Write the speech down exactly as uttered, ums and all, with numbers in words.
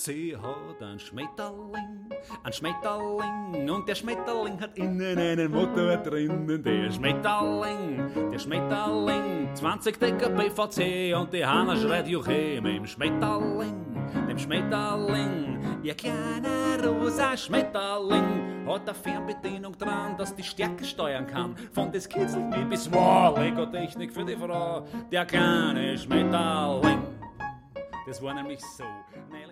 Sie hat ein Schmetterling, ein Schmetterling und der Schmetterling hat innen einen Motor drinnen. Der Schmetterling, der Schmetterling, zwanzig Decker P V C und die Hanna schreit Juche mit dem Schmetterling, dem Schmetterling. Ihr kleiner rosa Schmetterling hat eine Fernbedienung dran, dass die Stärke steuern kann. Von das kitzelt mich bis wow, Lego-Technik für die Frau. Der kleine Schmetterling, das war nämlich so.